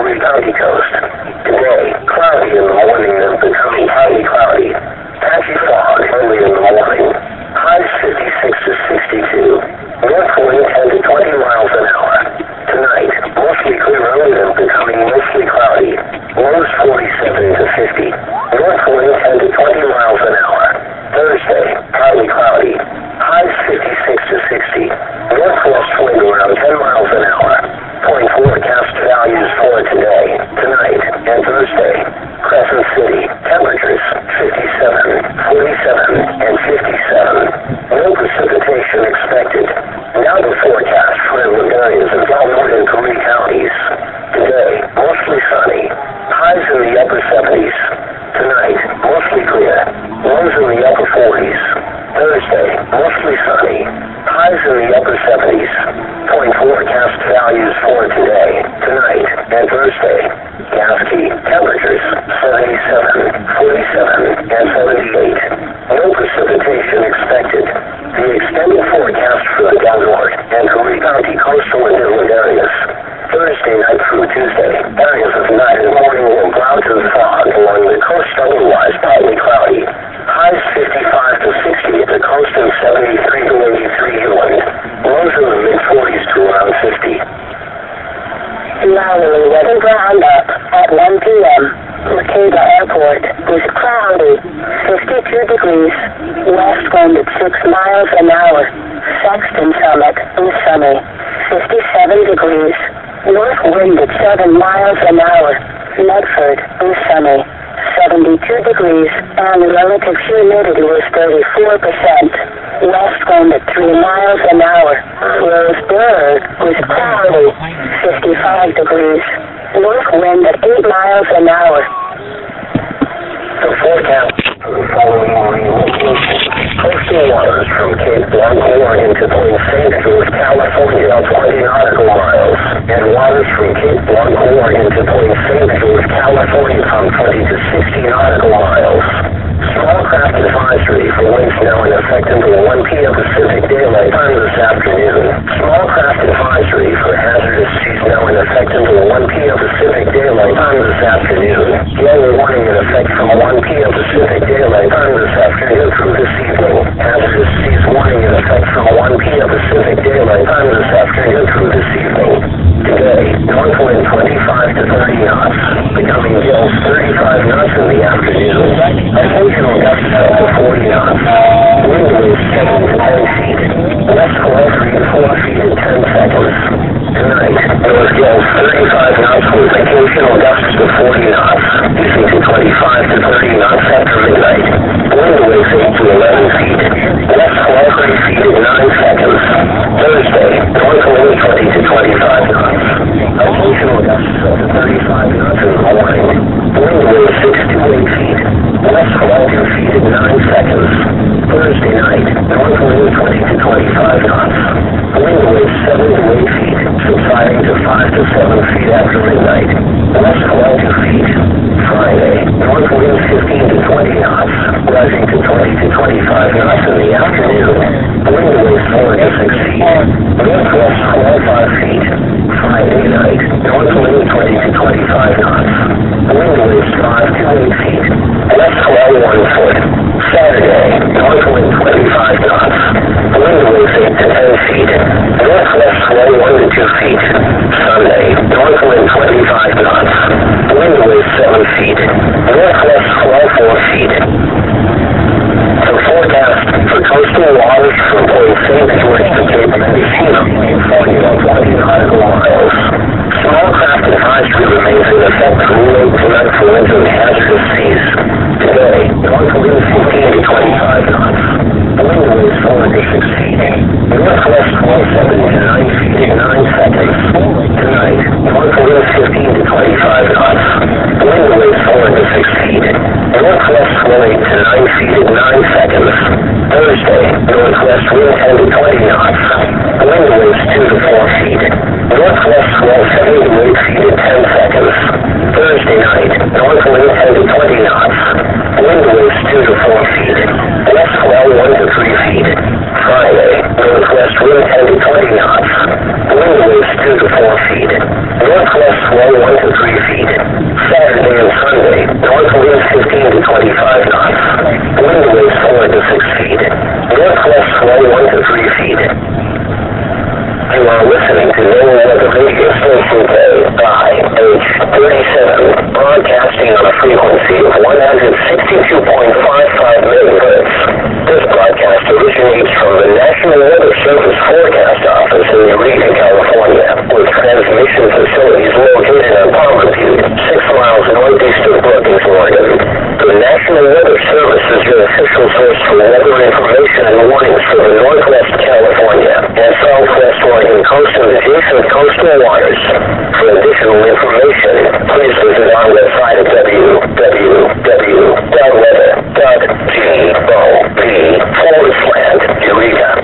Korea County coast. Today, cloudy in the morning and becoming highly cloudy. Patchy fog early in the morning. Highs 56 to 62. North wind 10 to 20 miles an hour. Tonight, mostly clear early and becoming mostly cloudy. Lows 47 to 50. North wind 10 to 20 miles an hour. Thursday, partly cloudy. Highs 56 to 60. Northwest wind around 10 miles an hour. Point forecast values for today, tonight, and Thursday. Crescent City, temperatures 57, 47, and 57. No precipitation expected. Now the forecast for inland areas in all northern Korea counties. Today, mostly sunny. Highs in the upper 70s. Tonight, mostly clear. Lows in the upper 40s. Thursday, mostly sunny. Highs in the upper 70s. Point forecast values for today, tonight, and Thursday. Gasky, temperatures 77, 47, and 78. No precipitation expected. The extended forecast for the Dalgort and Korea County coastal and inland areas. Thursday night through Tuesday, areas of night and morning will clouds and fog along the coast, otherwise partly cloudy. Highs 55 to 60 at the coast and 73 to 83 inland. Lows in the mid-40s to around 50. Maui weather roundup at 1 p.m. Makeda Airport was cloudy, 52 degrees, west wind at 6 miles an hour. Sexton Summit was sunny, 57 degrees, north wind at 7 miles an hour. Medford was sunny, 72 degrees, and the relative humidity was 34%. West wind at 3 miles an hour. Roseburg was cloudy, 55 degrees. North wind at 8 miles an hour. The forecast for the following morning locations. Coastal waters from Cape Blanco into Point St. George, California, 20 nautical miles. And waters from Cape Blanco into Point St. George, California, from 20 to 60 nautical miles. Small craft advisory for winds now in effect until 1 p.m. Pacific Daylight Time this afternoon. Small craft advisory for hazardous seas now in effect until 1 p.m. Pacific Daylight Time this afternoon. Yellow warning in effect from 1 p.m. Pacific Daylight Time this afternoon through this evening. Hazardous seas warning in effect from 1 p.m. Pacific Daylight Time this afternoon through this evening. Today, north wind 25 to 30 knots, becoming gales 35 knots in the afternoon. Occasional gusts up to 40 knots. Wind waves 7 to 10 feet. West flow 3 to 4 feet in 10 seconds. Tonight, those gales 35 knots with occasional gusts to 40 knots, easy to 25 to 30 knots after midnight. Wind waves 8 to 11 feet. West flow 3 feet in 9 seconds. Thursday, north wind 20 to 25 knots. Occasional gusts up to 35 knots in the morning. Wind waves 6 to 8 feet. West flow 2 feet in 9 seconds. Thursday night, north wind 20 to 25 knots. Wind waves 7 to 8 feet, subsiding to 5 to 7 feet after midnight. West flow 2 feet. Friday, north wind 15 to 20 knots, rising to 20 to 25 knots in the afternoon. Wind waves 4 to 6 feet. Northwest flow 5 feet. Friday night, north wind 20 to 25 knots. Wind waves 5 to 8 feet. West flow 1 foot. Saturday, north wind 25 knots. Wind waves 8 to 10 feet. Northwest flow 1 to 2 feet. Sunday, north wind 25 knots. Wind waves 7 feet. Northwest flow 4 feet. The forecast for coastal waters from Point St. George to Cape Mendocino, 40 to 20 nautical miles. Small craft advisory remains in effect through late tonight for winds and hazardous seas. Today, north wind 15 to 25 knots. Wind waves 4 to 6 feet. Northwest flow 7 to 9 feet in 9 seconds. Tonight, north wind 15 to 25 knots. Wind waves 4 to 6 feet. Northwest flow 8 to 9 feet in 9 seconds. Thursday, northwest wind 10 to 20 knots. Wind waves 2 to 4 feet. Northwest flow 7 to 8 feet in 10 seconds. Thursday night, north wind 10 to 20 knots. Wind waves 2 to 4 feet. West flow 1 to 3 feet. Friday, northwest wind 10 to 20 knots. Wind waves 2 to 4 feet. Northwest slow 1 to 3 feet. Saturday and Sunday, north winds 15 to 25 knots. Wind waves 4 to 6 feet. Northwest slow 1 to 3 feet. You are listening to NOAA Weather Radio Station KIH-37, broadcasting on a frequency of 162.55 megahertz. This broadcast originates from the National Weather Service Forecast Office in Eureka, California, with transmission facilities located on Palmer Butte, 6 miles northeast of Brookings, Oregon. The National Weather Service is your official source for weather information and warnings for the Northwest California and Southwest Oregon coast and adjacent coastal waters. For additional information, please visit our website at www.weather.gov/Eureka.